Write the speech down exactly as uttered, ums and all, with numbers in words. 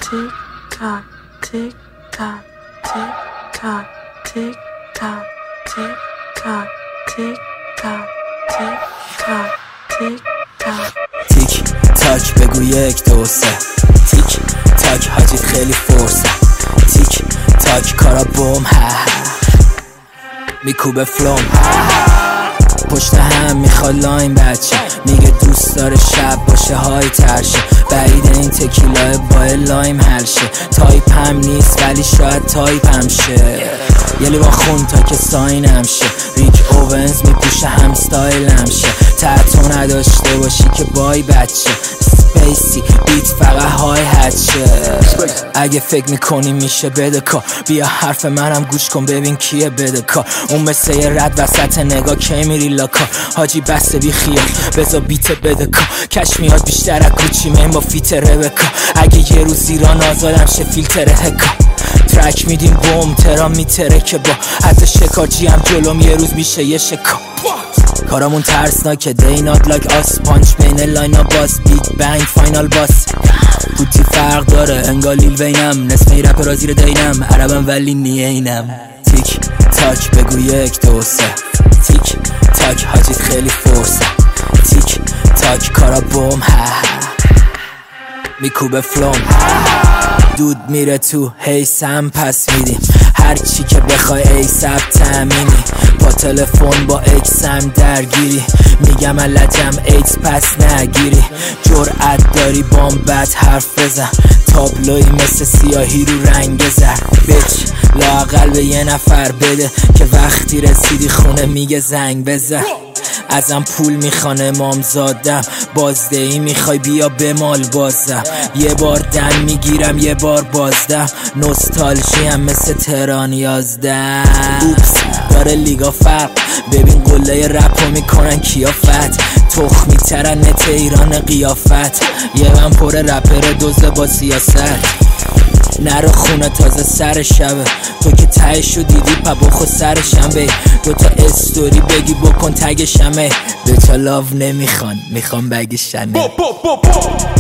tick tock, tick tock, tick tock, tick tock, tick tock, tick tock, tick tock, tick tock. تیک تاک بگو یک دو سه، تیک تاک حاجیت خیلی فرصه، تیک تاک کارا بوم ها میکوبه فلوم پشت هم میخواد لاین بچه، میگه دوست داره شب باشه های ترشه، بعید این تکیلای با لایم هرشه، تایپ هم نیست ولی شاید تایپ هم شه، یه لیوان خون تا که ساین شه، ریک اوونز میپوشه هم ستایل هم شه، تحتو نداشته باشی که بای بچه، سپیسی بیت فقط های هچه، اگه فکر میکنی میشه بده کار، بیا حرف منم گوش کن ببین کیه بده کار، اون مثل یه رد وسط نگاه که میری لاکا، حاجی بسته بی خیال بزا بیت بده کار، کش میاد بیشتر از کوچی من با فیت ربکا، اگه یه روز ایران آزادم شه فیلتر هکا، ترک میدیم بوم ترام میتره که با حتی شکارچی هم جلوم یه روز میشه یه شکا، کارامون ترسناکه دی نات لایک آس، پانچ بین لاینا باس، بیگ بنگ فاینال باس، پوتی فرق داره انگار لیل وینم، نصف این رپ را زیر دینم، عربم ولی نیه اینم، تیک تاک بگو یک دو سه، تیک تاک حاجیت خیلی فرصه، تیک تاک کارا بوم ها میکوبه فلوم، دود میره تو هیسم پس میدیم، هر چی که بخوای ایساب تامینی، با تلفن با اکسم درگیری، میگم لجم ایت پس نگیری، جرأت داری بام بد حرف بزن، تابلوی مثل سیاهی رو رنگ بزن، بیچ لااقل به یه نفر بده که وقتی رسیدی خونه میگه زنگ بزن، ازم پول میخوان امام زادم، بازدهی میخوای بیا به مال بازم، یه بار دن میگیرم یه بار بازدم، نوستالژی هم مثل تهران یازدم، اوپس داره لیگا فرق، ببین قله رپو میکنن کیافت، تخمی ترنت ایران قیافت، یه من پر رپر دوزه با سیاست، نرو خونه تازه سر شبه، تو که تهشو دیدی پا بخو سر شنبه، دوتا استوری بگی بکن تگ شمه، دوتا لاو نمیخوان میخوان بگی شنه.